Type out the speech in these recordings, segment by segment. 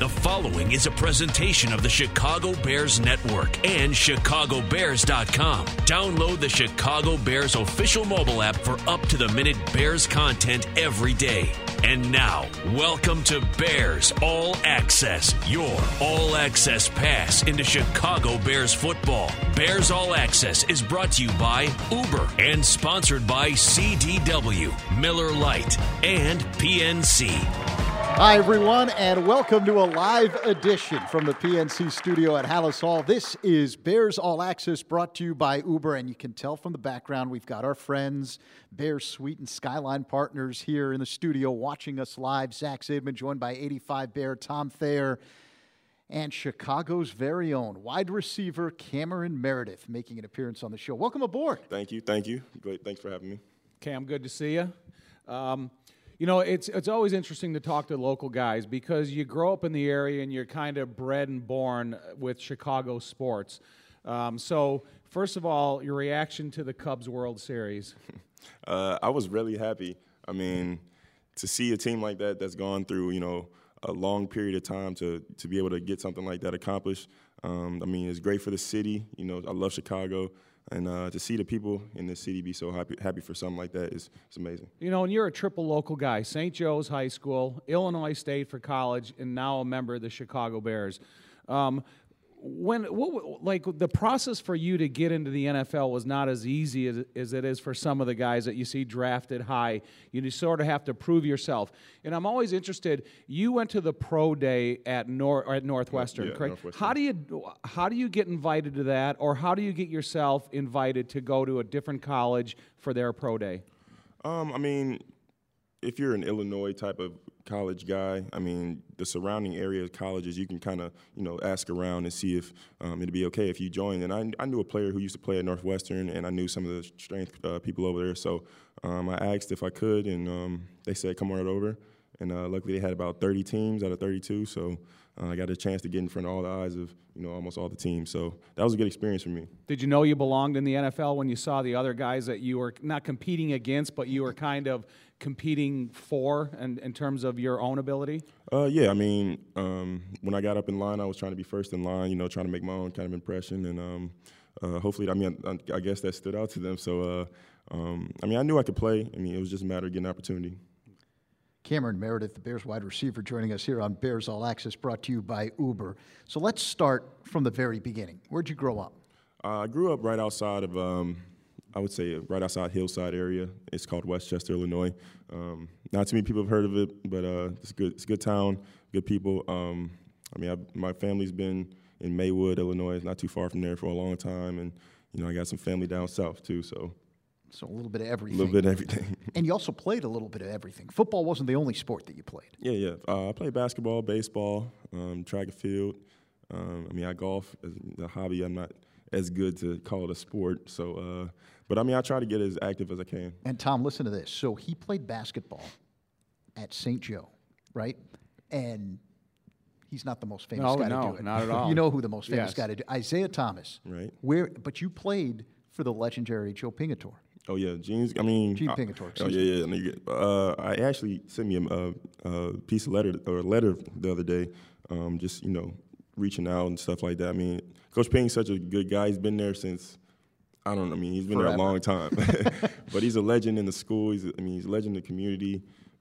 The following is a presentation of the Chicago Bears Network and ChicagoBears.com. Download the Chicago Bears official mobile app for up-to-the-minute Bears content every day. And now, welcome to Bears All Access, your all-access pass into Chicago Bears football. Bears All Access is brought to you by Uber and sponsored by CDW, Miller Lite, and PNC. Hi, everyone, and welcome to a live edition from the PNC studio at Halas Hall. This is Bears All Access, brought to you by Uber, and you can tell from the background we've got our friends, Bears Suite and Skyline partners here in the studio watching us live. Zach Zaidman, joined by 85 Bear Tom Thayer, and Chicago's very own wide receiver Cameron Meredith making an appearance on the show. Welcome aboard. Thank you. Great. Thanks for having me. Cam, good to see you. You know, it's always interesting to talk to local guys because you grow up in the area and you're kind of bred and born with Chicago sports. So, first of all, your reaction to the Cubs World Series? I was really happy. I mean, to see a team like that that's gone through, a long period of time to be able to get something like that accomplished. I mean, it's great for the city. I love Chicago. And to see the people in the city be so happy for something like that is amazing. And you're a triple local guy, St. Joe's High School, Illinois State for college, and now a member of the Chicago Bears. The process for you to get into the NFL was not as easy as it is for some of the guys that you see drafted high. You sort of have to prove yourself. And I'm always interested, you went to the pro day at Northwestern, correct? Northwestern. How do you get invited to that, or how do you get yourself invited to go to a different college for their pro day? I mean, if you're an Illinois type of college guy, I mean, the surrounding area of colleges, you can kind of, ask around and see if it'd be okay if you join. And I knew a player who used to play at Northwestern, and I knew some of the strength people over there. So I asked if I could, and they said, come on right over. And luckily they had about 30 teams out of 32, so I got a chance to get in front of all the eyes of, almost all the teams. So that was a good experience for me. Did you know you belonged in the NFL when you saw the other guys that you were not competing against, but you were kind of competing for in terms of your own ability? Yeah, I mean, when I got up in line, I was trying to be first in line, trying to make my own kind of impression. And hopefully, I guess that stood out to them. So, I knew I could play. It was just a matter of getting an opportunity. Cameron Meredith, the Bears wide receiver, joining us here on Bears All Access, brought to you by Uber. So let's start from the very beginning. Where'd you grow up? I grew up right outside of, I would say, right outside Hillside area. It's called Westchester, Illinois. Not too many people have heard of it, but it's good. It's a good town, good people. My family's been in Maywood, Illinois. It's not too far from there for a long time, and I got some family down south too. So a little bit of everything. A little bit of everything. And you also played a little bit of everything. Football wasn't the only sport that you played. Yeah. I played basketball, baseball, track and field. I golf as a hobby. I'm not as good to call it a sport. So, but I try to get as active as I can. And Tom, listen to this. So he played basketball at St. Joe, right? And he's not the most famous guy to do it. Not at all. You know who the most famous guy to do? Isaiah Thomas. Right. But you played for the legendary Joe Pingatore. Oh yeah, Gene Pingatore. Oh yeah. I actually sent me a piece of letter the other day, just reaching out and stuff like that. Coach Ping's such a good guy. He's been there since he's been Forever. there a long time. But he's a legend in the school. He's a legend in the community.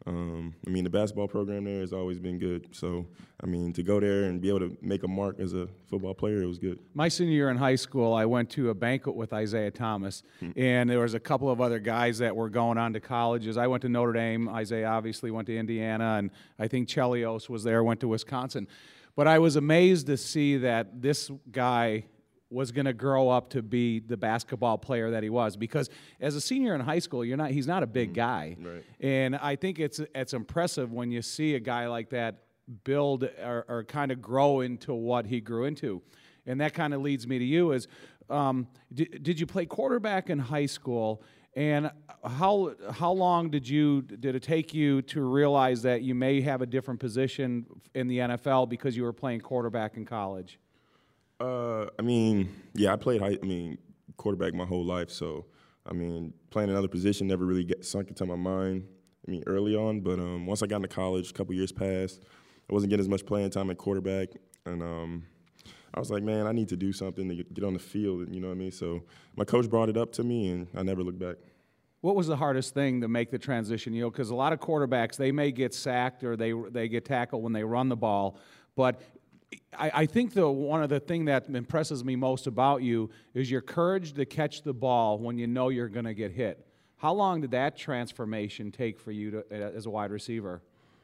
The basketball program there has always been good. So, to go there and be able to make a mark as a football player, it was good. My senior year in high school, I went to a banquet with Isaiah Thomas, and there was a couple of other guys that were going on to colleges. I went to Notre Dame. Isaiah obviously went to Indiana, and I think Chelios was there, went to Wisconsin. But I was amazed to see that this guy was going to grow up to be the basketball player that he was, because as a senior in high school, he's not a big guy. Right. And I think it's impressive when you see a guy like that build or kind of grow into what he grew into. And that kind of leads me to you is, did you play quarterback in high school? And how long did it take you to realize that you may have a different position in the NFL because you were playing quarterback in college? I played quarterback my whole life, so playing another position never really sunk into my mind. Early on, but once I got into college, a couple years passed, I wasn't getting as much playing time at quarterback, and I was like, man, I need to do something to get on the field, you know what I mean? So my coach brought it up to me, and I never looked back. What was the hardest thing to make the transition? You know, because a lot of quarterbacks, they may get sacked or they get tackled when they run the ball, but I think one of the things that impresses me most about you is your courage to catch the ball when you know you're going to get hit. How long did that transformation take for you as a wide receiver?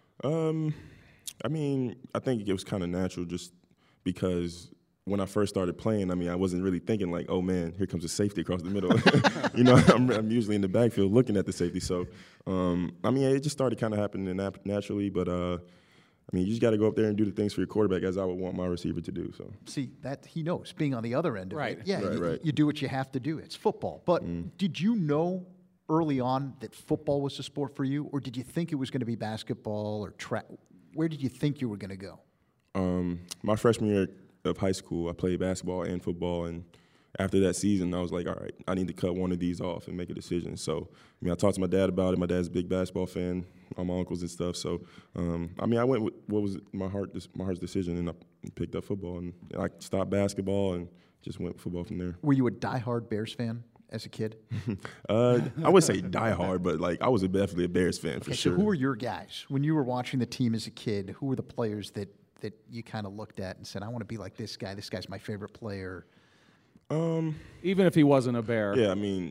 I mean, I think it was kind of natural just because when I first started playing, I mean, I wasn't really thinking like, oh, man, here comes a safety across the middle. You know, I'm usually in the backfield looking at the safety. So, I mean, it just started kind of happening naturally, but I mean, you just got to go up there and do the things for your quarterback as I would want my receiver to do. So See, that he knows, being on the other end of Right. it. Yeah, Right. you do what you have to do. It's football. But did you know early on that football was a sport for you, or did you think it was going to be basketball or track? Where did you think you were going to go? my freshman year of high school, I played basketball and football, and after that season, I was like, all right, I need to cut one of these off and make a decision. So, I mean, I talked to my dad about it. My dad's a big basketball fan, all my uncles and stuff. So, I mean, I went with what was my heart's decision, and I picked up football. And I stopped basketball and just went football from there. Were you a diehard Bears fan as a kid? I would say diehard, but like I was definitely a Bears fan for sure. So who were your guys when you were watching the team as a kid? Who were the players that you kind of looked at and said, I want to be like this guy. This guy's my favorite player. Even if he wasn't a Bear. Yeah, I mean,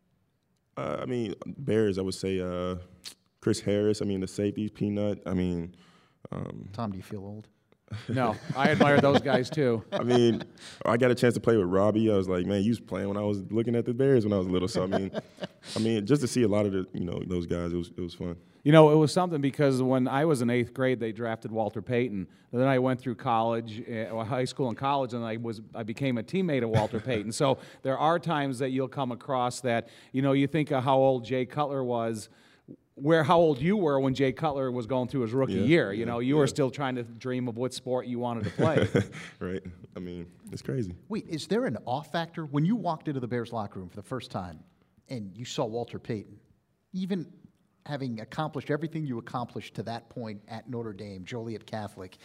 Bears. I would say Chris Harris. I mean, the safeties, Peanut. I mean, Tom, do you feel old? No, I admire those guys too. I mean, I got a chance to play with Robbie. I was like, man, you was playing when I was looking at the Bears when I was little. So I mean, just to see a lot of those guys, it was fun. You know, it was something because when I was in 8th grade, they drafted Walter Payton. And then I went through college, high school and college, and I became a teammate of Walter Payton. So there are times that you'll come across that, you think of how old Jay Cutler was, how old you were when Jay Cutler was going through his rookie year. You were still trying to dream of what sport you wanted to play. Right. I mean, it's crazy. Wait, is there an off factor? When you walked into the Bears locker room for the first time and you saw Walter Payton, even having accomplished everything you accomplished to that point at Notre Dame, Joliet Catholic,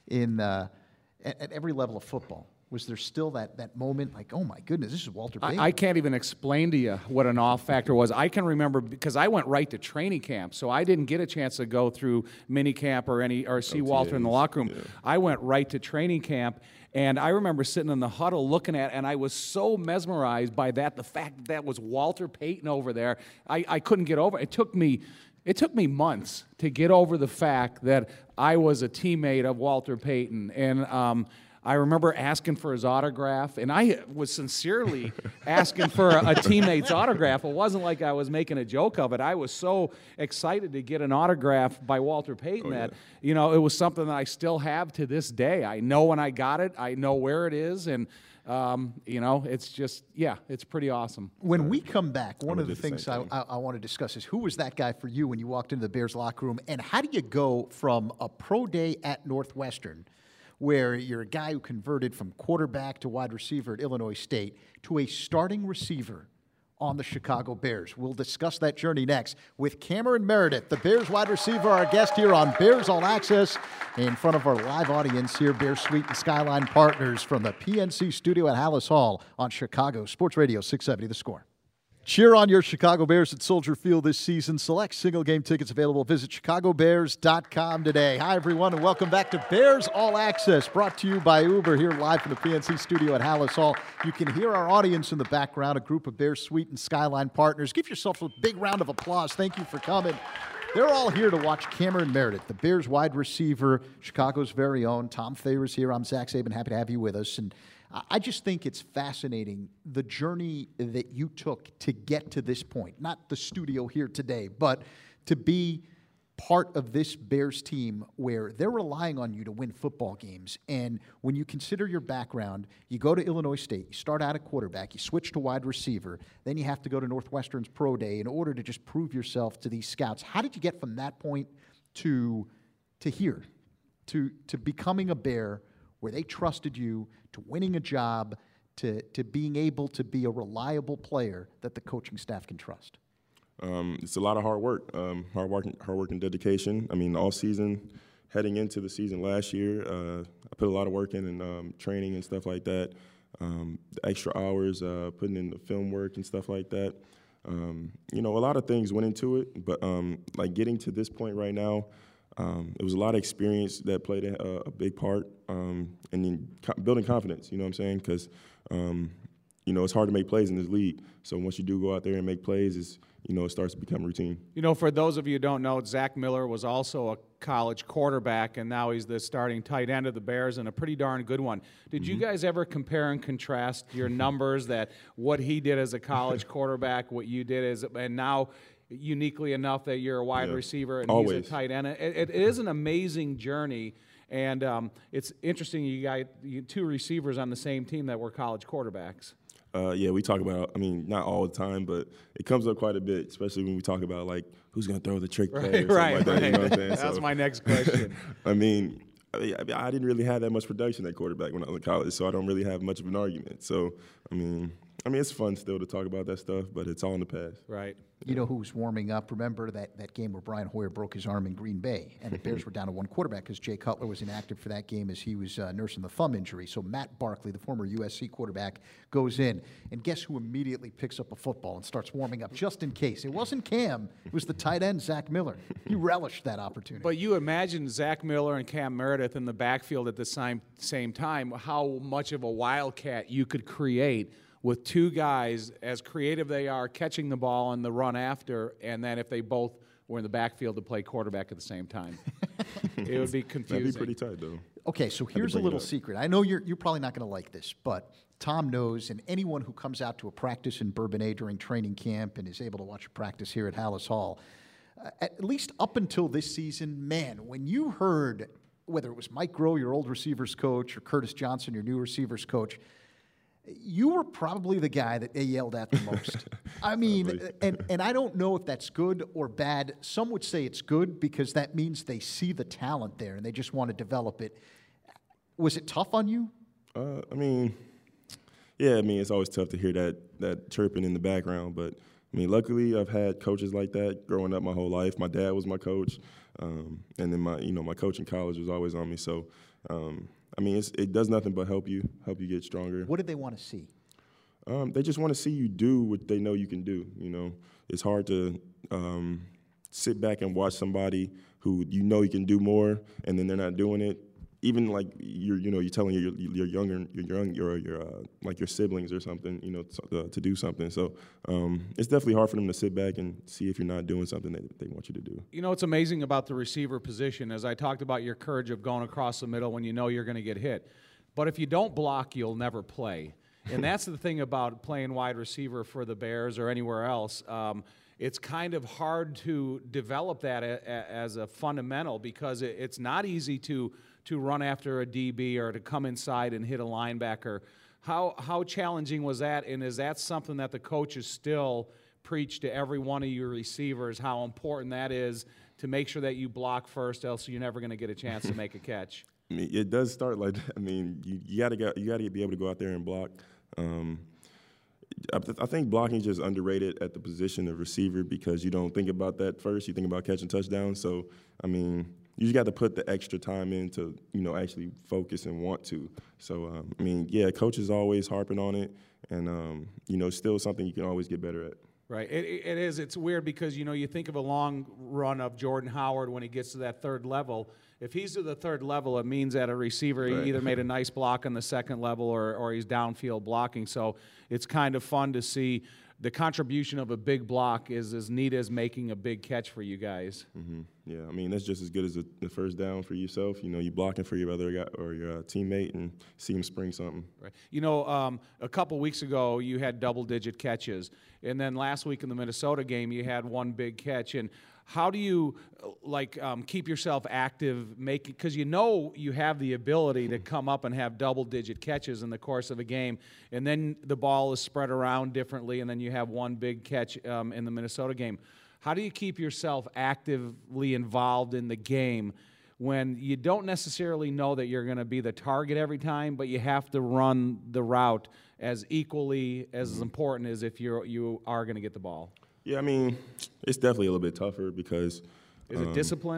at every level of football, was there still that moment like, oh my goodness, this is Walter Payton? I can't even explain to you what an off factor was. I can remember because I went right to training camp, so I didn't get a chance to go through mini camp or see Walter in the locker room. Yeah. I went right to training camp. And I remember sitting in the huddle looking at it, and I was so mesmerized by the fact that was Walter Payton over there. I couldn't get over it. It took me months to get over the fact that I was a teammate of Walter Payton. And I remember asking for his autograph, and I was sincerely asking for a teammate's autograph. It wasn't like I was making a joke of it. I was so excited to get an autograph by Walter Payton that, it was something that I still have to this day. I know when I got it. I know where it is, and, it's just, it's pretty awesome. When we come back, one of the things I want to discuss is who was that guy for you when you walked into the Bears locker room, and how do you go from a pro day at Northwestern, where you're a guy who converted from quarterback to wide receiver at Illinois State, to a starting receiver on the Chicago Bears? We'll discuss that journey next with Cameron Meredith, the Bears wide receiver, our guest here on Bears All Access, in front of our live audience here, Bears Suite and Skyline Partners from the PNC studio at Hallis Hall on Chicago Sports Radio 670 The Score. Cheer on your Chicago Bears at Soldier Field this season. Select single-game tickets available. Visit chicagobears.com today. Hi, everyone, and welcome back to Bears All Access, brought to you by Uber, here live from the PNC studio at Hallis Hall. You can hear our audience in the background, a group of Bears Suite and Skyline Partners. Give yourself a big round of applause. Thank you for coming. They're all here to watch Cameron Meredith, the Bears wide receiver, Chicago's very own. Tom Thayer's here. I'm Zach Saban. Happy to have you with us. And I just think it's fascinating, the journey that you took to get to this point. Not the studio here today, but to be part of this Bears team where they're relying on you to win football games. And when you consider your background, you go to Illinois State, you start out at quarterback, you switch to wide receiver, then you have to go to Northwestern's pro day in order to just prove yourself to these scouts. How did you get from that point to here, to becoming a Bear, where they trusted you, to winning a job, to being able to be a reliable player that the coaching staff can trust? It's a lot of hard work and dedication. I mean, all season, heading into the season last year, I put a lot of work in training and stuff like that. The extra hours, putting in the film work and stuff like that. A lot of things went into it, but like getting to this point right now, it was a lot of experience that played a big part, and then building confidence. You know what I'm saying? Because it's hard to make plays in this league. So once you do go out there and make plays, it starts to become routine. For those of you who don't know, Zach Miller was also a college quarterback, and now he's the starting tight end of the Bears, and a pretty darn good one. Did you guys ever compare and contrast your numbers, that what he did as a college quarterback, what you did and now uniquely enough that you're a wide receiver and Always. he's a tight end? It is an amazing journey, and it's interesting you got two receivers on the same team that were college quarterbacks. We talk about, not all the time, but it comes up quite a bit, especially when we talk about, like, who's going to throw the trick play or something like that. You know what I'm saying? That's my next question. I didn't really have that much production at quarterback when I was in college, so I don't really have much of an argument. So, it's fun still to talk about that stuff, but it's all in the past. Right. You know who's warming up? Remember that game where Brian Hoyer broke his arm in Green Bay, and the Bears were down to one quarterback because Jay Cutler was inactive for that game as he was nursing the thumb injury. So Matt Barkley, the former USC quarterback, goes in, and guess who immediately picks up a football and starts warming up just in case? It wasn't Cam. It was the tight end, Zach Miller. He relished that opportunity. But you imagine Zach Miller and Cam Meredith in the backfield at the same time, how much of a wildcat you could create with two guys, as creative they are, catching the ball and the run after, and then if they both were in the backfield to play quarterback at the same time. It would be confusing. That'd be pretty tight, though. Okay, so here's a little secret. I know you're probably not going to like this, but Tom knows, and anyone who comes out to a practice in Bourbonnais during training camp and is able to watch a practice here at Hallis Hall, at least up until this season, man, when you heard, whether it was Mike Groh, your old receivers coach, or Curtis Johnson, your new receivers coach, you were probably the guy that they yelled at the most. And I don't know if that's good or bad. Some would say it's good because that means they see the talent there and they just want to develop it. Was it tough on you? It's always tough to hear that chirping in the background. But, luckily I've had coaches like that growing up my whole life. My dad was my coach, and then my coach in college was always on me. So, it does nothing but help you get stronger. What did they want to see? They just want to see you do what they know you can do. It's hard to sit back and watch somebody who you can do more, and then they're not doing it. Even like you're telling your siblings or something, to do something. So it's definitely hard for them to sit back and see if you're not doing something that they want you to do. What's amazing about the receiver position, as I talked about your courage of going across the middle when you know you're going to get hit. But if you don't block, you'll never play. And that's the thing about playing wide receiver for the Bears or anywhere else. It's kind of hard to develop that as a fundamental because it's not easy to run after a DB or to come inside and hit a linebacker. How challenging was that, and is that something that the coaches still preach to every one of your receivers, how important that is to make sure that you block first, else you're never going to get a chance to make a catch? It does start like that. You got to be able to go out there and block. I think blocking is just underrated at the position of receiver because you don't think about that first. You think about catching touchdowns. So, you just got to put the extra time in to, actually focus and want to. So, coach is always harping on it, and, still something you can always get better at. Right. It is. It's weird because, you think of a long run of Jordan Howard when he gets to that third level. If he's to the third level, it means that a receiver he either made a nice block on the second level or he's downfield blocking. So it's kind of fun to see the contribution of a big block is as neat as making a big catch for you guys. Mm-hmm. Yeah, that's just as good as the first down for yourself. You blocking for your other guy or your teammate and see him spring something. Right. A couple weeks ago you had double-digit catches, and then last week in the Minnesota game you had one big catch. And how do you keep yourself active, because you have the ability to come up and have double-digit catches in the course of a game, and then the ball is spread around differently, and then you have one big catch in the Minnesota game. How do you keep yourself actively involved in the game when you don't necessarily know that you're going to be the target every time, but you have to run the route as equally as important as if you are going to get the ball? Yeah, it's definitely a little bit tougher because... Is it discipline?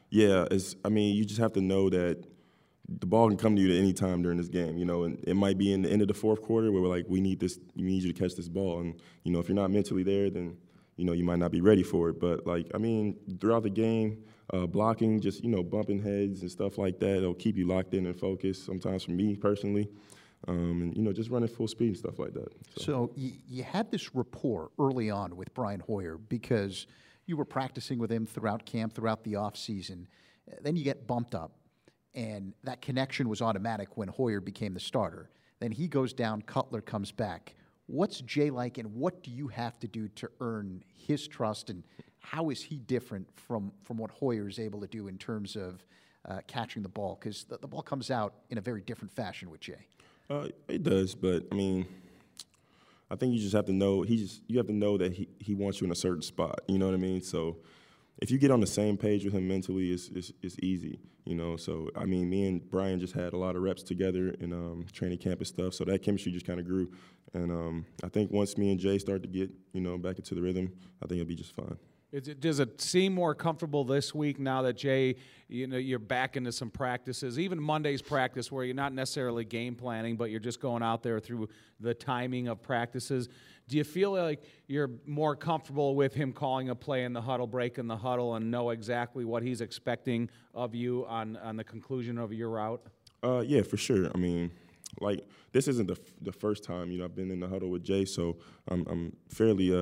Yeah, you just have to know that the ball can come to you at any time during this game, and it might be in the end of the fourth quarter where we're like, we need you to catch this ball. And, if you're not mentally there, then, you might not be ready for it. But, throughout the game, blocking, just, bumping heads and stuff like that, it'll keep you locked in and focused, sometimes for me personally. And, just running full speed and stuff like that. So you had this rapport early on with Brian Hoyer because you were practicing with him throughout camp, throughout the offseason. Then you get bumped up. And that connection was automatic when Hoyer became the starter. Then he goes down, Cutler comes back. What's Jay like, and what do you have to do to earn his trust, and how is he different from what Hoyer is able to do in terms of catching the ball? Because the ball comes out in a very different fashion with Jay. It does, but, I think you just have to know you have to know that he wants you in a certain spot. You know what I mean? So if you get on the same page with him mentally, it's easy, So, me and Brian just had a lot of reps together in training camp and stuff, so that chemistry just kind of grew. And I think once me and Jay start to get, back into the rhythm, I think it'll be just fine. Does it seem more comfortable this week now that Jay, you're back into some practices, even Monday's practice where you're not necessarily game planning, but you're just going out there through the timing of practices? Do you feel like you're more comfortable with him calling a play in the huddle, breaking the huddle, and know exactly what he's expecting of you on the conclusion of your route? Yeah, for sure. This isn't the first time, I've been in the huddle with Jay, so I'm fairly,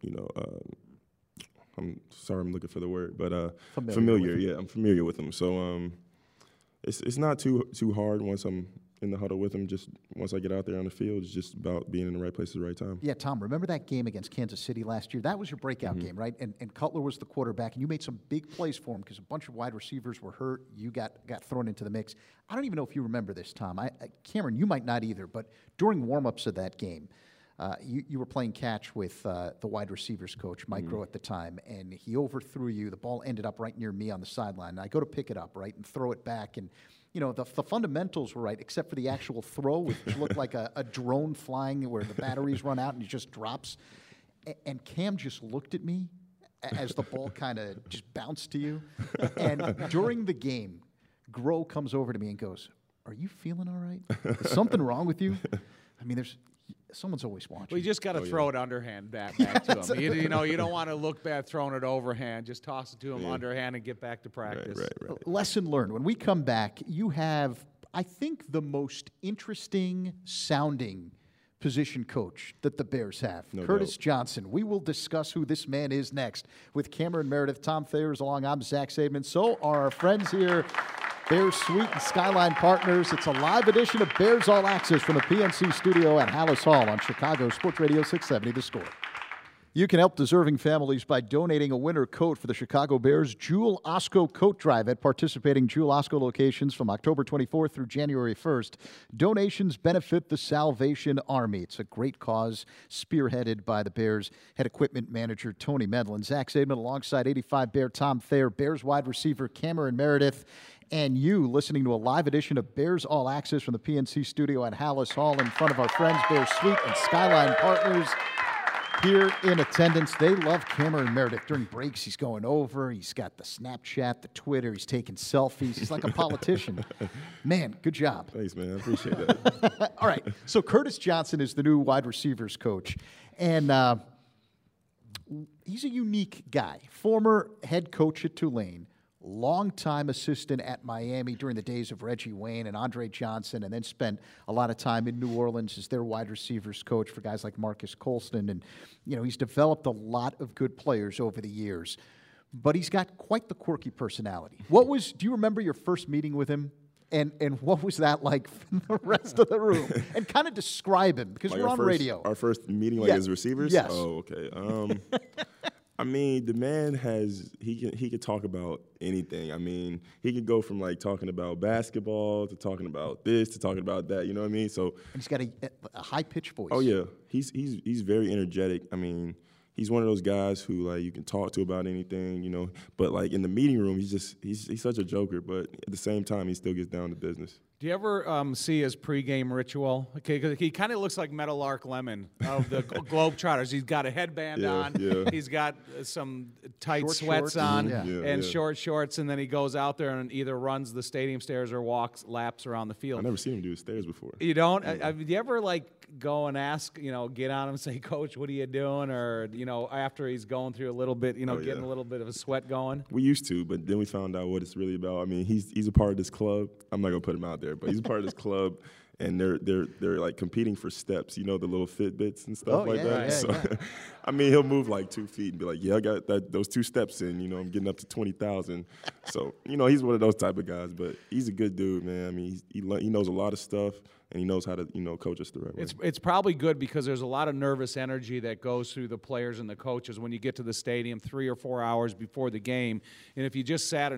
I'm sorry, I'm looking for the word, but familiar. Yeah, I'm familiar with him. So it's not too hard once I'm in the huddle with him. Just once I get out there on the field, it's just about being in the right place at the right time. Yeah, Tom, remember that game against Kansas City last year? That was your breakout game, right? And Cutler was the quarterback, and you made some big plays for him because a bunch of wide receivers were hurt. You got thrown into the mix. I don't even know if you remember this, Tom. Cameron, you might not either, but during warm-ups of that game, you were playing catch with the wide receivers coach, Mike Rowe, at the time, and he overthrew you. The ball ended up right near me on the sideline. And I go to pick it up, right, and throw it back. And, the fundamentals were right, except for the actual throw, which looked like a drone flying where the batteries run out and it just drops. And Cam just looked at me as the ball kind of just bounced to you. And during the game, Groh comes over to me and goes, "Are you feeling all right? Is something wrong with you?" Someone's always watching. Well, you just got to throw it underhand back to him. You don't want to look bad throwing it overhand. Just toss it to him underhand and get back to practice. Right. Lesson learned. When we come back, you have, I think, the most interesting sounding position coach that the Bears have, Curtis Johnson. We will discuss who this man is next with Cameron Meredith, Tom Thayers along. I'm Zach Saban. So are our friends here, Bears Suite and Skyline Partners. It's a live edition of Bears All Access from the PNC studio at Hallis Hall on Chicago Sports Radio 670 The Score. You can help deserving families by donating a winter coat for the Chicago Bears Jewel Osco Coat Drive at participating Jewel Osco locations from October 24th through January 1st. Donations benefit the Salvation Army. It's a great cause spearheaded by the Bears head equipment manager Tony Medlin. Zach Saban alongside 85 Bear Tom Thayer, Bears wide receiver Cameron Meredith, and you listening to a live edition of Bears All Access from the PNC studio at Hallis Hall in front of our friends Bears Suite and Skyline Partners here in attendance. They love Cameron Meredith. During breaks, he's going over. He's got the Snapchat, the Twitter. He's taking selfies. He's like a politician. Man, good job. Thanks, man. I appreciate that. All right. So Curtis Johnson is the new wide receivers coach. And he's a unique guy. Former head coach at Tulane. Longtime assistant at Miami during the days of Reggie Wayne and Andre Johnson, and then spent a lot of time in New Orleans as their wide receivers coach for guys like Marcus Colston. And, he's developed a lot of good players over the years. But he's got quite the quirky personality. Do you remember your first meeting with him? And what was that like from the rest of the room? And kind of describe him, because we're on radio. Our first meeting as receivers? Yes. Oh, okay. The man he could talk about anything. He could go from talking about basketball to talking about this to talking about that. You know what I mean? So and he's got a high pitched voice. Oh yeah, he's very energetic. He's one of those guys who you can talk to about anything. But in the meeting room, he's such a joker. But at the same time, he still gets down to business. Do you ever see his pregame ritual? Okay, 'cause he kind of looks like Meadowlark Lemon of the Globetrotters. He's got a headband on. Yeah. He's got some tight Short sweats shorts. on Yeah. and short shorts, and then he goes out there and either runs the stadium stairs or walks laps around the field. I've never seen him do the stairs before. You don't? Do you ever go and ask, get on him and say, Coach, what are you doing? Or, after he's going through a little bit, getting a little bit of a sweat going? We used to, but then we found out what it's really about. I mean, he's a part of this club. I'm not gonna put him out there, but he's a part of this club, and they're like competing for steps. The little Fitbits and stuff like that. Yeah, so, yeah. I mean, he'll move like 2 feet and be like, "Yeah, I got those 2 steps in. I'm getting up to 20,000." So, he's one of those type of guys. But he's a good dude, man. I mean, he knows a lot of stuff, and he knows how to coach us the right way. It's probably good because there's a lot of nervous energy that goes through the players and the coaches when you get to the stadium 3 or 4 hours before the game. And if you just sat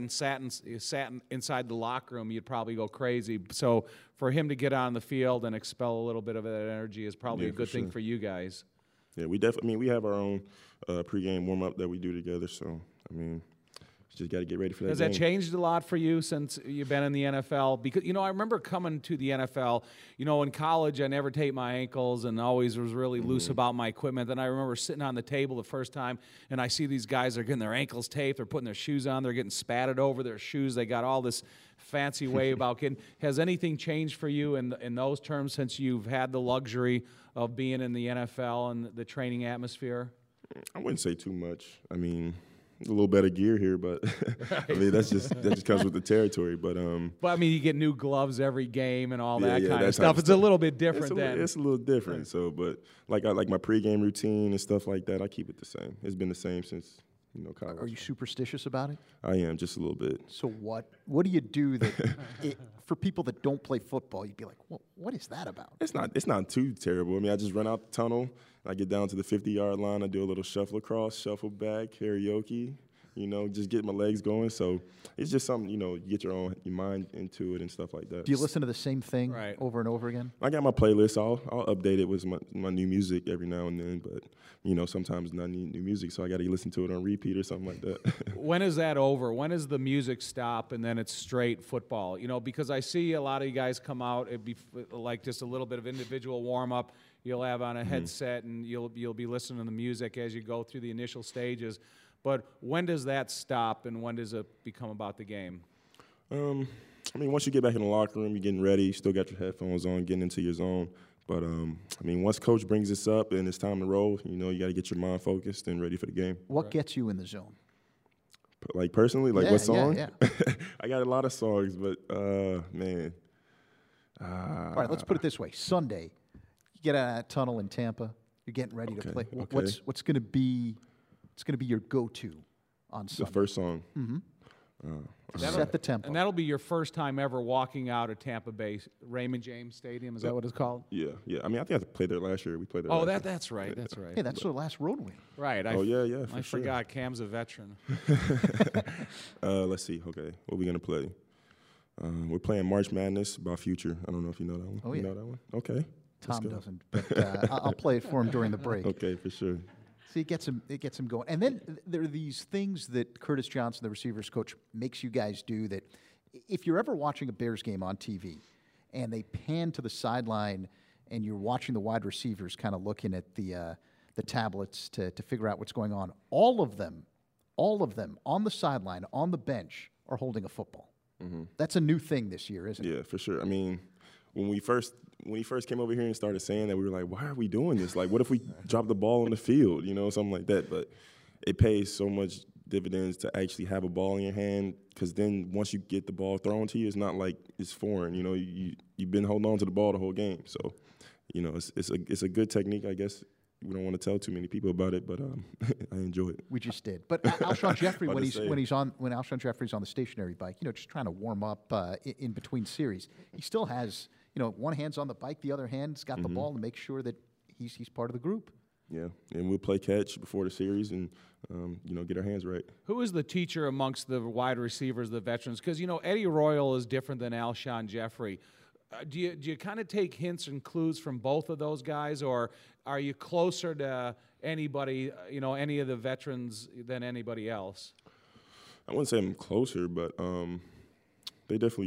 inside the locker room, you'd probably go crazy. So for him to get on the field and expel a little bit of that energy is probably a good thing for you guys. Yeah, we definitely. I mean, we have our own pregame warm up that we do together. So I mean, just got to get ready for that. Has that changed a lot for you since you've been in the NFL? Because, I remember coming to the NFL, in college I never taped my ankles and always was really loose about my equipment. Then I remember sitting on the table the first time and I see these guys are getting their ankles taped, they're putting their shoes on, they're getting spatted over their shoes. They got all this fancy way about getting. Has anything changed for you in those terms since you've had the luxury of being in the NFL and the training atmosphere? I wouldn't say too much. I mean, a little better gear here, but I mean that just comes with the territory. But I mean, you get new gloves every game and all that kind of that stuff. It's a little bit different. It's a little different. So, but like my pregame routine and stuff like that, I keep it the same. It's been the same since college. Are you superstitious about it? I am, just a little bit. So what do you do that for people that don't play football? You'd be like, well, what is that about? It's not too terrible. I mean, I just run out the tunnel. I get down to the 50-yard line. I do a little shuffle across, shuffle back, karaoke. Just get my legs going. So it's just something, you get your mind into it and stuff like that. Do you listen to the same thing Right. over and over again? I got my playlist. I'll update it with my new music every now and then, but sometimes not need new music, so I got to listen to it on repeat or something like that. When is that over? When does the music stop and then it's straight football? Because I see a lot of you guys come out, it'd be like just a little bit of individual warm up. You'll have on a headset and you'll be listening to the music as you go through the initial stages. But when does that stop and when does it become about the game? I mean, once you get back in the locker room, you're getting ready, you still got your headphones on, getting into your zone. But, I mean, once coach brings this up and it's time to roll, you got to get your mind focused and ready for the game. What gets you in the zone? Like, personally, like Yeah, what song? yeah. I got a lot of songs, but, man. All right, let's put it this way. Sunday, you get out of that tunnel in Tampa, you're getting ready to play. okay. What's going to be your go-to on The Sunday? first song. Set the tempo. And that'll be your first time ever walking out of Tampa Bay Raymond James Stadium. Is that what it's called? Yeah. I mean, I think I played there last year. We played there Oh, last year. that's right. That's right. Hey, that's our last road win. Right. Yeah, I for sure. forgot Cam's a veteran. Let's see. Okay, what are we going to play? We're playing March Madness by Future. I don't know if you know that one. Oh, You yeah. know that one? Okay. Tom doesn't, but I'll play it for him during the break. Okay, for sure. See, it gets him going. And then there are these things that Curtis Johnson, the receivers coach, makes you guys do that if you're ever watching a Bears game on TV and they pan to the sideline and you're watching the wide receivers kind of looking at the tablets to figure out what's going on, all of them on the sideline, on the bench, are holding a football. Mm-hmm. That's a new thing this year, isn't it? Yeah, for sure. I mean, when he first came over here and started saying that, we were like, why are we doing this? Like, what if we drop the ball on the field, something like that? But it pays so much dividends to actually have a ball in your hand, because then once you get the ball thrown to you, it's not like it's foreign. You've been holding on to the ball the whole game. So, it's a good technique, I guess. We don't want to tell too many people about it, but I enjoy it. We just did. But Alshon Jeffrey, when Alshon Jeffrey's on the stationary bike, just trying to warm up in between series, he still has, one hand's on the bike, the other hand's got the ball to make sure that he's part of the group. Yeah, and we'll play catch before the series and, get our hands right. Who is the teacher amongst the wide receivers, the veterans? Because, Eddie Royal is different than Alshon Jeffrey. Do you kind of take hints and clues from both of those guys, or are you closer to anybody, any of the veterans than anybody else? I wouldn't say I'm closer, but they definitely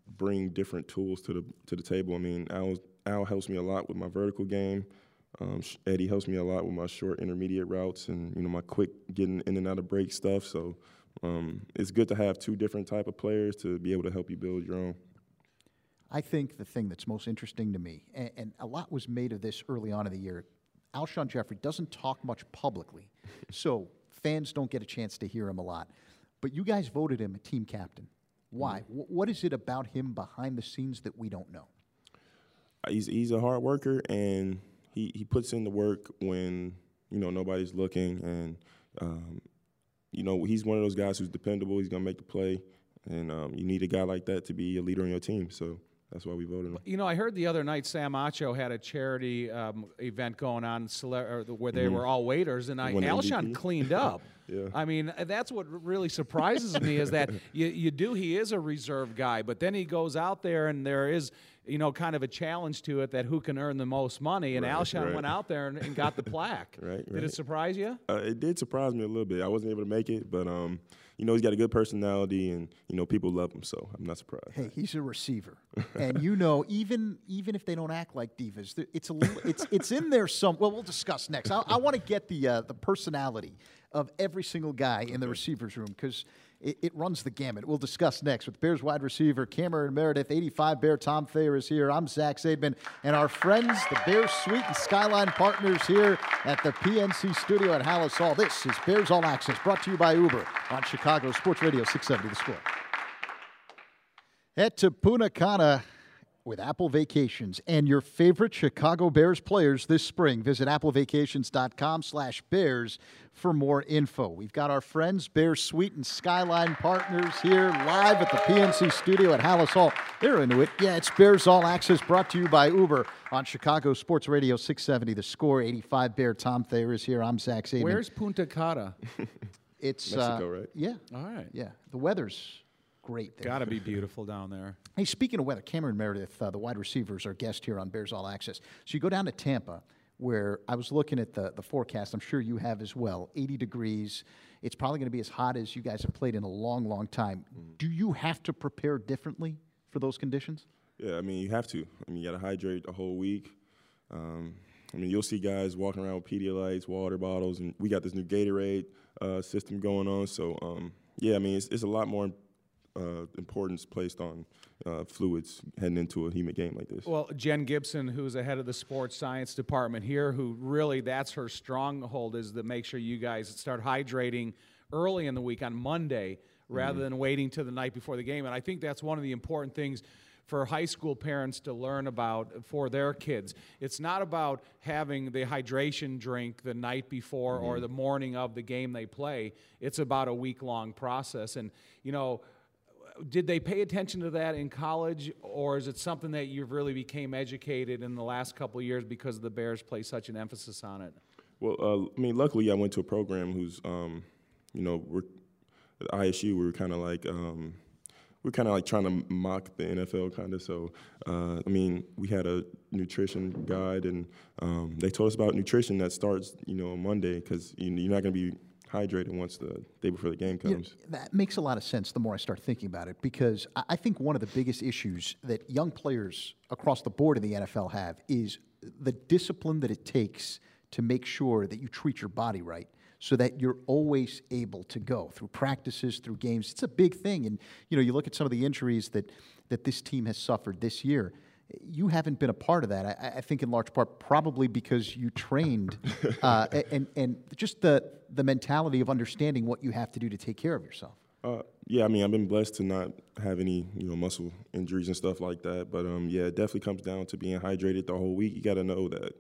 bring different tools to the table. I mean, Al helps me a lot with my vertical game. Eddie helps me a lot with my short intermediate routes and, my quick getting in and out of break stuff. So it's good to have two different type of players to be able to help you build your own. I think the thing that's most interesting to me, and a lot was made of this early on in the year, Alshon Jeffrey doesn't talk much publicly, so fans don't get a chance to hear him a lot. But you guys voted him a team captain. Why? What is it about him behind the scenes that we don't know? He's a hard worker, and he puts in the work when nobody's looking, and he's one of those guys who's dependable. He's gonna make the play, and you need a guy like that to be a leader on your team. So that's why we voted him. I heard the other night Sam Acho had a charity event going on where they were all waiters, and Alshon cleaned up. Yeah. I mean, that's what really surprises me is that he is a reserve guy, but then he goes out there and there is, kind of a challenge to it that who can earn the most money, and Alshon went out there and got the plaque. Did it surprise you? It did surprise me a little bit. I wasn't able to make it, but he's got a good personality, and people love him, so I'm not surprised. Hey, he's a receiver, and even if they don't act like divas, it's in there some. Well, we'll discuss next. I want to get the personality of every single guy in the receivers room because it runs the gamut. We'll discuss next with Bears wide receiver Cameron Meredith. 85 Bear Tom Thayer is here. I'm Zach Zaidman, and our friends, the Bears Suite and Skyline partners here at the PNC studio at Halas Hall. This is Bears All Access, brought to you by Uber on Chicago Sports Radio 670 The Score. Head to Punta Cana with Apple Vacations and your favorite Chicago Bears players this spring. Visit applevacations.com/Bears for more info. We've got our friends, Bears Suite and Skyline partners here live at the PNC studio at Halas Hall. They're into it. Yeah, it's Bears All Access brought to you by Uber on Chicago Sports Radio 670 The Score. 85 Bear Tom Thayer is here. I'm Zach Zaidman. Where's Punta Cana? It's Mexico, right? Yeah. All right. Yeah. The weather's great there. Got to be beautiful down there. Hey, speaking of weather, Cameron Meredith, the wide receiver, is our guest here on Bears All Access. So you go down to Tampa, where I was looking at the forecast. I'm sure you have as well. 80 degrees. It's probably going to be as hot as you guys have played in a long, long time. Do you have to prepare differently for those conditions? Yeah, I mean, you have to. I mean, you got to hydrate the whole week. You'll see guys walking around with Pedialytes, water bottles, and we got this new Gatorade system going on. So, it's a lot more importance placed on fluids heading into a humid game like this. Well, Jen Gibson, who's the head of the sports science department here, who really that's her stronghold, is to make sure you guys start hydrating early in the week on Monday rather than waiting till the night before the game. And I think that's one of the important things for high school parents to learn about for their kids. It's not about having the hydration drink the night before or the morning of the game they play. It's about a week-long process. And, did they pay attention to that in college, or is it something that you've really became educated in the last couple of years because the Bears place such an emphasis on it? Well, luckily I went to a program who's, we're at ISU. We're kind of like trying to mock the NFL kind of. So, we had a nutrition guide, and they told us about nutrition that starts, on Monday because you're not going to be hydrated once the day before the game comes. That makes a lot of sense the more I start thinking about it, because I think one of the biggest issues that young players across the board in the NFL have is the discipline that it takes to make sure that you treat your body right so that you're always able to go through practices, through games. It's a big thing. And, you look at some of the injuries that this team has suffered this year. You haven't been a part of that, I think in large part probably because you trained and just the mentality of understanding what you have to do to take care of yourself. I've been blessed to not have any, muscle injuries and stuff like that. But, it definitely comes down to being hydrated the whole week. You got to know that,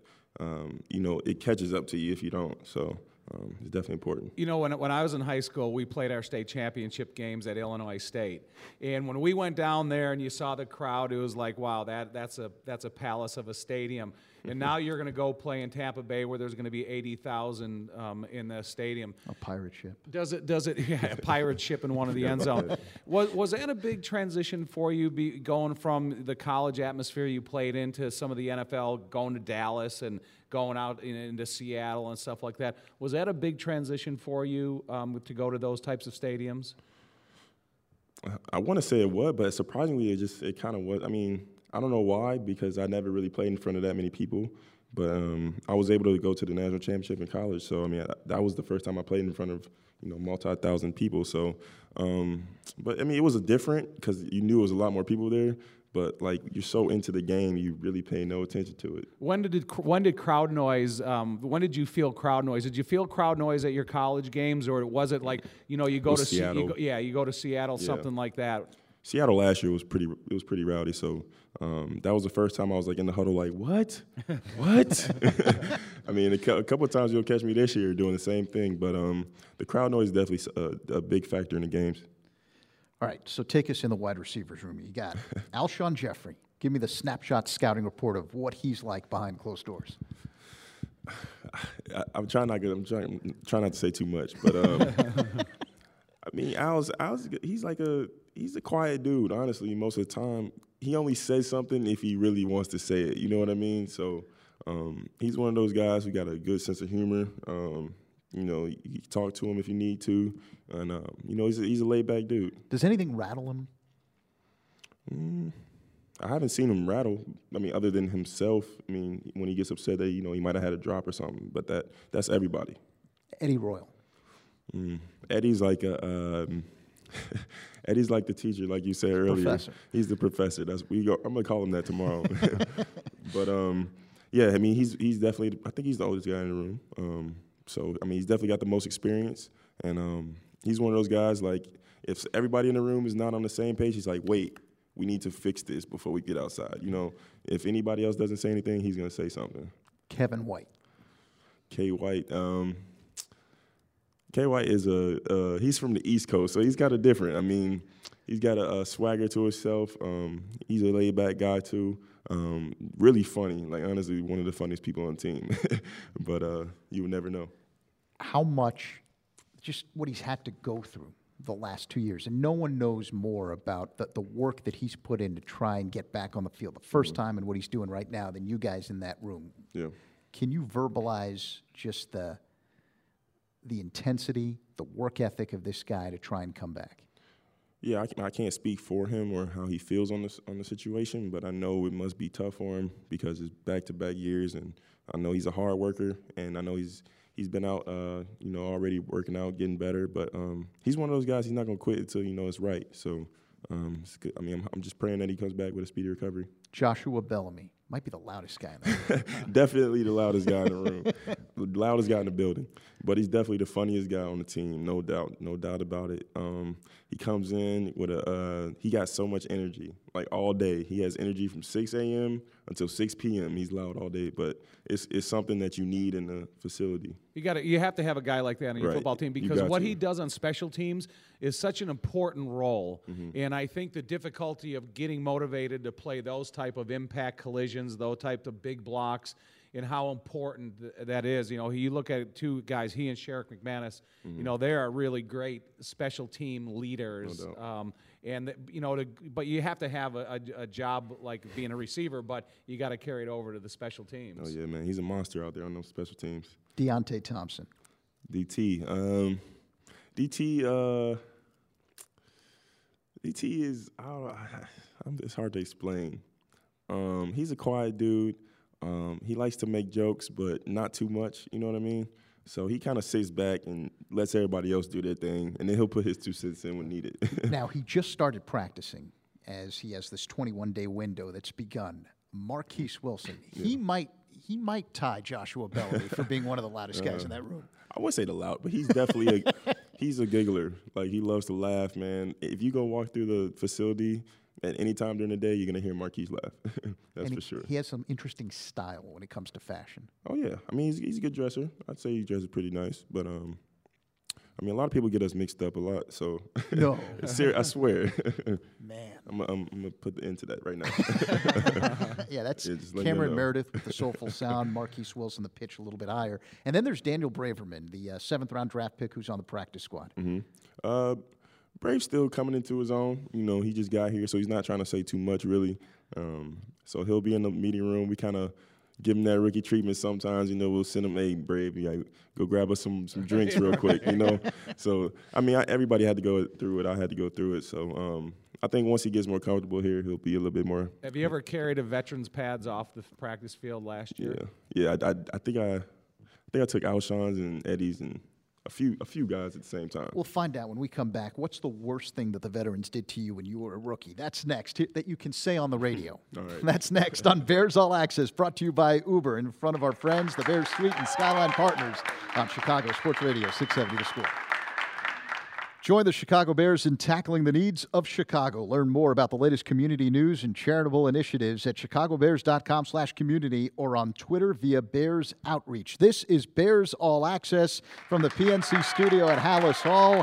it catches up to you if you don't. So it's definitely important. When I was in high school, we played our state championship games at Illinois State. And when we went down there and you saw the crowd, it was like, wow, that's a palace of a stadium. And now you're going to go play in Tampa Bay where there's going to be 80,000 in the stadium. A pirate ship. Does it? Yeah, a pirate ship in one of the end zones. Was that a big transition for you, going from the college atmosphere you played into some of the NFL, going to Dallas and going out into Seattle and stuff like that? Was that a big transition for you to go to those types of stadiums? I want to say it was, but surprisingly, it kind of was. I mean, I don't know why, because I never really played in front of that many people. But I was able to go to the national championship in college. So, I mean, that was the first time I played in front of, multi-thousand people. So, but, I mean, it was different because you knew it was a lot more people there. But, like, you're so into the game, you really pay no attention to it. When did crowd noise, when did you feel crowd noise? Did you feel crowd noise at your college games, or was it like, you go to Seattle. You go to Seattle, something like that? Seattle last year was pretty rowdy. So that was the first time I was like in the huddle, like, what? I mean, a couple of times you'll catch me this year doing the same thing. But the crowd noise is definitely a big factor in the games. All right, so take us in the wide receivers room. You got Alshon Jeffrey. Give me the snapshot scouting report of what he's like behind closed doors. I'm trying not to say too much, but I mean, Al's he's a quiet dude. Honestly, most of the time, he only says something if he really wants to say it. You know what I mean? So he's one of those guys who got a good sense of humor. You talk to him if you need to, and he's a laid back dude. Does anything rattle him? I haven't seen him rattle. I mean, other than himself. I mean, when he gets upset that he might have had a drop or something. But that's everybody. Eddie Royal. Eddie's like Eddie's like the teacher, like you said earlier. Professor. He's the professor. I'm gonna call him that tomorrow. But yeah, I mean, he's definitely. I think he's the oldest guy in the room. So I mean, he's definitely got the most experience, and he's one of those guys. Like, if everybody in the room is not on the same page, he's like, wait, we need to fix this before we get outside. If anybody else doesn't say anything, he's gonna say something. Kevin White. K. White. K. White is he's from the East Coast, so he's got a different. I mean, he's got a swagger to himself. He's a laid back guy too. Really funny. Like, honestly, one of the funniest people on the team. But you would never know. How much, just what he's had to go through the last 2 years, and no one knows more about the work that he's put in to try and get back on the field the first time and what he's doing right now than you guys in that room. Yeah. Can you verbalize just the intensity, the work ethic of this guy to try and come back? Yeah, I can't speak for him or how he feels on the situation, but I know it must be tough for him because it's back-to-back years, and I know he's a hard worker, and I know he's been out, already working out, getting better. But he's one of those guys. He's not gonna quit until it's right. So it's good. I mean, I'm just praying that he comes back with a speedy recovery. Joshua Bellamy might be the loudest guy in the room. Definitely the loudest guy in the room, the loudest guy in the building. But he's definitely the funniest guy on the team, no doubt about it. He comes in with he got so much energy, like all day. He has energy from 6 a.m. until 6 p.m. He's loud all day, but it's something that you need in the facility. You have to have a guy like that on your football team because what he does on special teams is such an important role. And I think the difficulty of getting motivated to play those type of impact collisions, those type of big blocks, and how important that is. You look at two guys, he and Sherrick McManus, they are really great special team leaders. No doubt. But you have to have a job like being a receiver, but you got to carry it over to the special teams. Oh, yeah, man. He's a monster out there on those special teams. Deontay Thompson. DT. DT is, it's hard to explain. He's a quiet dude. He likes to make jokes, but not too much, you know what I mean? So he kind of sits back and lets everybody else do their thing, and then he'll put his 2 cents in when needed. Now, he just started practicing as he has this 21-day window that's begun. Marquise Wilson, he might tie Joshua Bellamy for being one of the loudest guys in that room. I wouldn't say the loud, but he's definitely he's a giggler. Like, he loves to laugh, man. If you go walk through the facility at any time during the day, you're going to hear Marquise laugh. That's for sure. He has some interesting style when it comes to fashion. Oh, yeah. I mean, he's a good dresser. I'd say he dresses pretty nice. But, I mean, a lot of people get us mixed up a lot. So, no. I swear. Man. I'm going to put the end to that right now. Yeah, that's Cameron Meredith with the soulful sound, Marquise Wilson, the pitch a little bit higher. And then there's Daniel Braverman, the 7th-round draft pick who's on the practice squad. Brave's still coming into his own. He just got here, so he's not trying to say too much, really. So he'll be in the meeting room. We kind of, give him that rookie treatment sometimes. We'll send him, hey, Brave, go grab us some drinks real quick, So, everybody had to go through it. I had to go through it. So, I think once he gets more comfortable here, he'll be a little bit more. Have you ever carried a veteran's pads off the practice field last year? Yeah. I think I took Alshon's and Eddie's and a few guys at the same time. We'll find out when we come back. What's the worst thing that the veterans did to you when you were a rookie? That's next, that you can say on the radio. All right. That's next on Bears All Access, brought to you by Uber, in front of our friends, the Bears Suite and Skyline Partners on Chicago Sports Radio 670 The Score. Join the Chicago Bears in tackling the needs of Chicago. Learn more about the latest community news and charitable initiatives at chicagobears.com/community or on Twitter via Bears Outreach. This is Bears All Access from the PNC studio at Hallis Hall.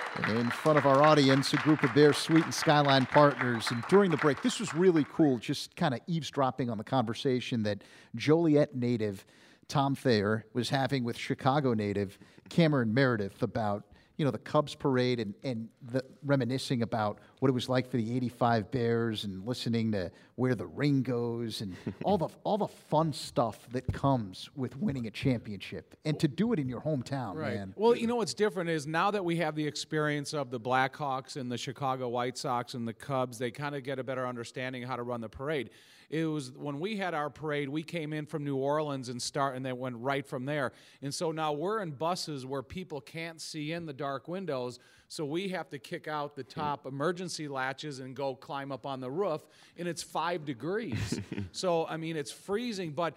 In front of our audience, a group of Bears Suite and Skyline Partners. And during the break, this was really cool, just kind of eavesdropping on the conversation that Joliet native Tom Thayer was having with Chicago native Cameron Meredith about the Cubs parade and the reminiscing about what it was like for the '85 Bears and listening to where the ring goes and all the fun stuff that comes with winning a championship and to do it in your hometown, man. Well, what's different is now that we have the experience of the Blackhawks and the Chicago White Sox and the Cubs, they kind of get a better understanding of how to run the parade. It was when we had our parade, we came in from New Orleans and then went right from there. And so now we're in buses where people can't see in the dark windows, so we have to kick out the top emergency latches and go climb up on the roof, and it's 5 degrees. So, it's freezing. But,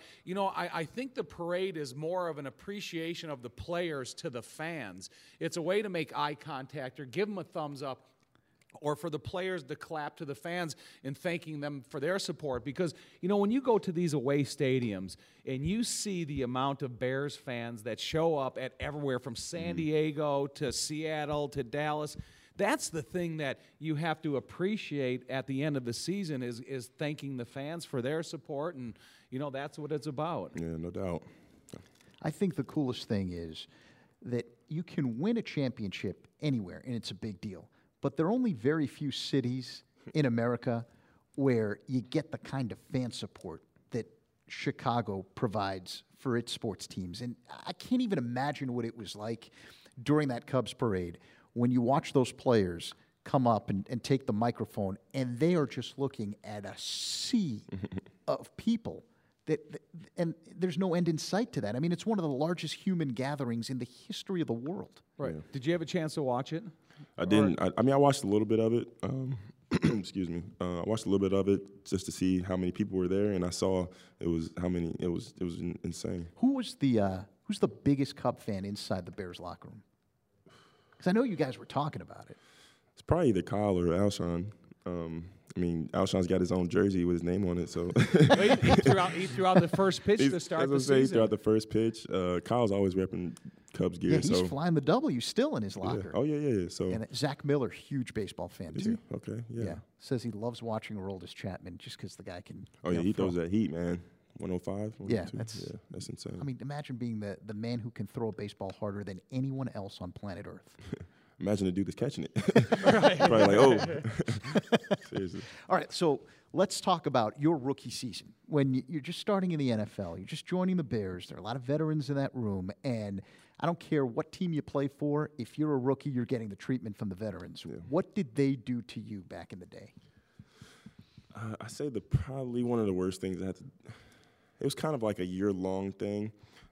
I think the parade is more of an appreciation of the players to the fans. It's a way to make eye contact or give them a thumbs up, or for the players to clap to the fans and thanking them for their support. Because, when you go to these away stadiums and you see the amount of Bears fans that show up at everywhere from San Diego to Seattle to Dallas, that's the thing that you have to appreciate at the end of the season is thanking the fans for their support. And, that's what it's about. Yeah, no doubt. I think the coolest thing is that you can win a championship anywhere, and it's a big deal. But there are only very few cities in America where you get the kind of fan support that Chicago provides for its sports teams. And I can't even imagine what it was like during that Cubs parade when you watch those players come up and take the microphone, and they are just looking at a sea of people. And there's no end in sight to that. It's one of the largest human gatherings in the history of the world. Right. Yeah. Did you have a chance to watch it? I didn't. I watched a little bit of it. Excuse me. I watched a little bit of it just to see how many people were there, and I saw it was insane. Who's the biggest Cub fan inside the Bears locker room? Because I know you guys were talking about it. It's probably either Kyle or Alshon. Alshon's got his own jersey with his name on it, so he threw out the first pitch to start the season. He threw out the first pitch. Kyle's always repping Cubs gear. Yeah, he's flying the W still in his locker. Yeah. Oh, yeah. So, and Zach Miller, huge baseball fan, too. Okay, yeah. Says he loves watching Aroldis Chapman just because the guy can. Oh, yeah, he throws that heat, man. 105, 102. Yeah, that's insane. Imagine being the man who can throw a baseball harder than anyone else on planet Earth. Imagine the dude that's catching it. Probably like, oh. Seriously. All right, so let's talk about your rookie season. When you're just starting in the NFL, you're just joining the Bears. There are a lot of veterans in that room, and I don't care what team you play for. If you're a rookie, you're getting the treatment from the veterans. Yeah. What did they do to you back in the day? I say probably one of the worst things I had to. It was kind of like a year-long thing.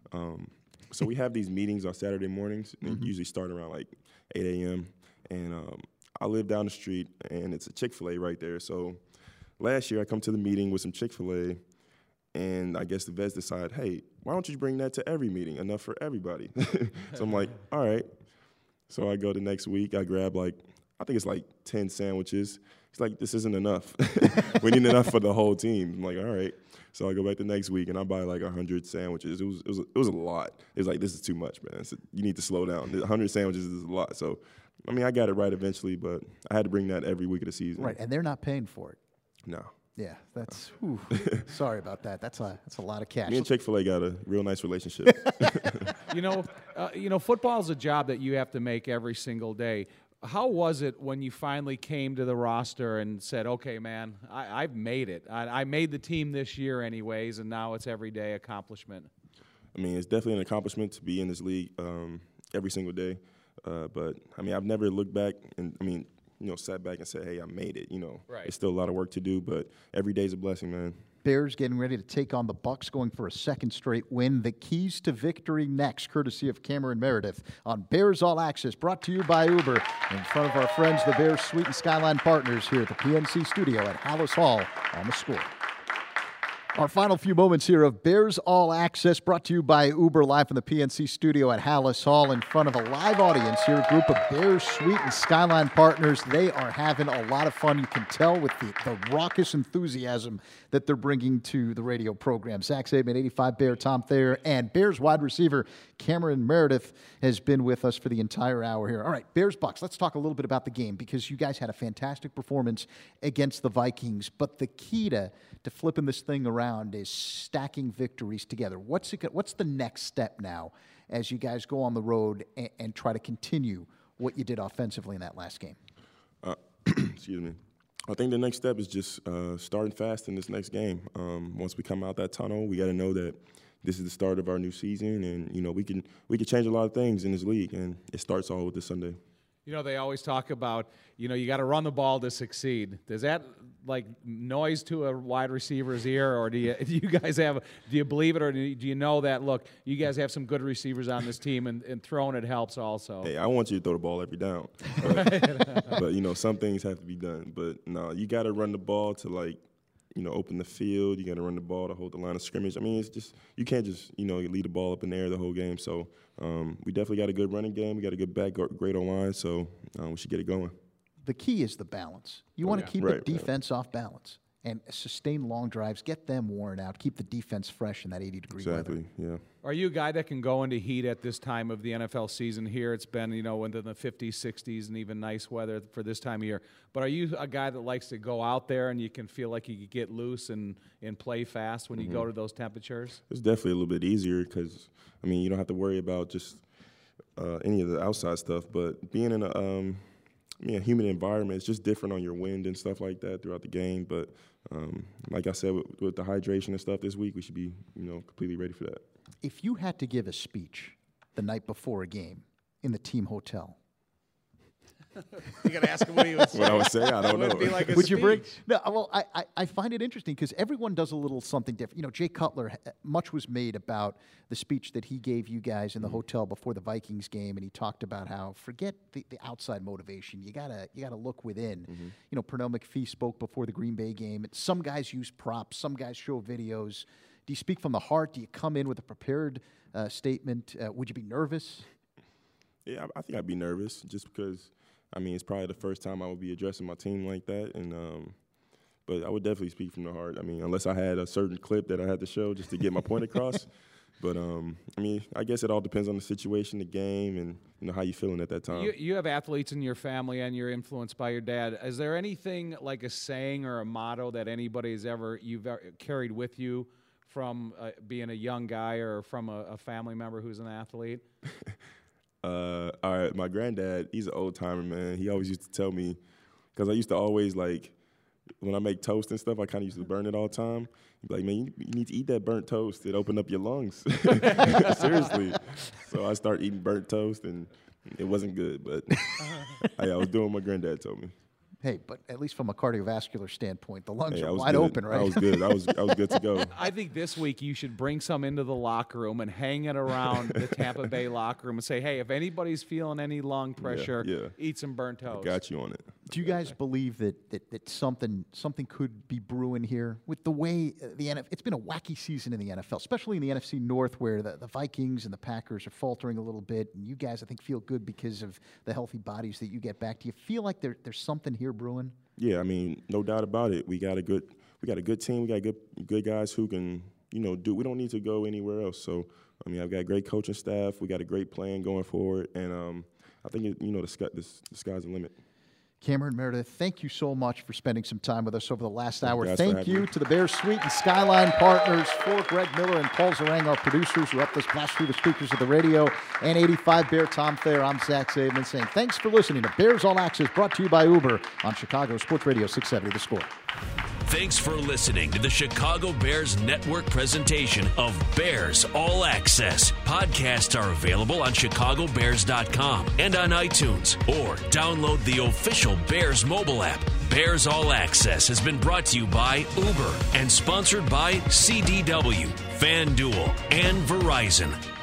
So we have these meetings on Saturday mornings, and usually start around like 8 a.m. And I live down the street, and it's a Chick-fil-A right there. So last year I come to the meeting with some Chick-fil-A, and I guess the vets decide, hey, why don't you bring that to every meeting, enough for everybody? So I'm like, all right. So I go the next week, I grab I think it's 10 sandwiches. He's like, this isn't enough. We need enough for the whole team. I'm like, all right. So I go back the next week, and I buy 100 sandwiches. It was a lot. It was like, this is too much, man. So you need to slow down. 100 sandwiches is a lot. So, I got it right eventually, but I had to bring that every week of the season. Right, and they're not paying for it. No. Yeah, that's sorry about that. That's a lot of cash. Me and Chick-fil-A got a real nice relationship. Football is a job that you have to make every single day. How was it when you finally came to the roster and said, okay, man, I've made it. I made the team this year anyways, and now it's everyday accomplishment? I mean, it's definitely an accomplishment to be in this league every single day. But, I mean, I've never looked back and, sat back and said, hey, I made it. Right. It's still a lot of work to do, but every day's a blessing, man. Bears getting ready to take on the Bucks, going for a second straight win. The keys to victory next, courtesy of Cameron Meredith on Bears All Access, brought to you by Uber, in front of our friends, the Bears Suite and Skyline Partners, here at the PNC Studio at Hallis Hall on the Score. Our final few moments here of Bears All Access, brought to you by Uber, live from the PNC Studio at Hallis Hall, in front of a live audience here, a group of Bears Suite and Skyline Partners. They are having a lot of fun. You can tell with the raucous enthusiasm that they're bringing to the radio program. Zach Zaidman, 85 Bear, Tom Thayer, and Bears wide receiver Cameron Meredith has been with us for the entire hour here. All right, Bears-Bucks. Let's talk a little bit about the game, because you guys had a fantastic performance against the Vikings, but the key to flipping this thing around is stacking victories together. What's the next step now as you guys go on the road and try to continue what you did offensively in that last game? Excuse me. I think the next step is just starting fast in this next game. Once we come out that tunnel, we got to know that this is the start of our new season, and we can change a lot of things in this league, and it starts all with this Sunday. They always talk about, you got to run the ball to succeed. Does that like noise to a wide receiver's ear, or do you believe it, or do you know that, look, you guys have some good receivers on this team, and throwing it helps also? Hey, I want you to throw the ball every down. But some things have to be done. But no, you got to run the ball to open the field. You got to run the ball to hold the line of scrimmage. I mean, it's just, you can't just, lead the ball up in the air the whole game. So we definitely got a good running game. We got a good back, great O-line, so we should get it going. The key is the balance. You want to keep the defense off balance and sustain long drives, get them worn out, keep the defense fresh in that 80-degree weather. Exactly, yeah. Are you a guy that can go into heat at this time of the NFL season here? It's been, into the 50s, 60s, and even nice weather for this time of year. But are you a guy that likes to go out there and you can feel like you can get loose and play fast when you go to those temperatures? It's definitely a little bit easier because, you don't have to worry about just any of the outside stuff. But being in a humid environment, it's just different on your wind and stuff like that throughout the game. But like I said, with the hydration and stuff this week, we should be, completely ready for that. If you had to give a speech the night before a game in the team hotel, you got to ask him what he would say. What I would say, I don't know. Be like a would speech. you bring? No, well, I find it interesting because everyone does a little something different. Jay Cutler, much was made about the speech that he gave you guys in the hotel before the Vikings game, and he talked about how forget the outside motivation. You gotta look within. Pernell McPhee spoke before the Green Bay game. Some guys use props, some guys show videos. Do you speak from the heart? Do you come in with a prepared statement? Would you be nervous? Yeah, I think I'd be nervous just because. It's probably the first time I would be addressing my team like that, and but I would definitely speak from the heart. Unless I had a certain clip that I had to show just to get my point across. But I guess it all depends on the situation, the game, and how you feeling at that time. You have athletes in your family, and you're influenced by your dad. Is there anything like a saying or a motto that anybody's you've carried with you from being a young guy or from a family member who's an athlete? All right, my granddad, he's an old timer, man. He always used to tell me, because I used to always, when I make toast and stuff, I kind of used to burn it all the time. He'd be like, man, you need to eat that burnt toast. It opened up your lungs. Seriously. So I started eating burnt toast, and it wasn't good, but I was doing what my granddad told me. Hey, but at least from a cardiovascular standpoint, the lungs are wide open, right? I was good. I was good to go. I think this week you should bring some into the locker room and hang it around the Tampa Bay locker room and say, hey, if anybody's feeling any lung pressure, eat some burnt toast. I got you on it. Do you guys believe that something could be brewing here with the way the NFL? It's been a wacky season in the NFL, especially in the NFC North, where the Vikings and the Packers are faltering a little bit, and you guys, I think, feel good because of the healthy bodies that you get back. Do you feel like there's something here brewing? Yeah, no doubt about it. We got a good team. We got good guys who can, do. We don't need to go anywhere else. So, I've got a great coaching staff. We got a great plan going forward, and I think the sky's the limit. Cameron Meredith, thank you so much for spending some time with us over the last hour. Thank Thank you to the Bears Suite and Skyline Partners, for Greg Miller and Paul Zarang, our producers, who helped us blast through the speakers of the radio, and 85 Bear Tom Thayer. I'm Zach Zaidman saying thanks for listening to Bears All Access, brought to you by Uber on Chicago Sports Radio 670 The Score. Thanks for listening to the Chicago Bears Network presentation of Bears All Access. Podcasts are available on chicagobears.com and on iTunes, or download the official Bears mobile app. Bears All Access has been brought to you by Uber and sponsored by CDW, FanDuel, and Verizon.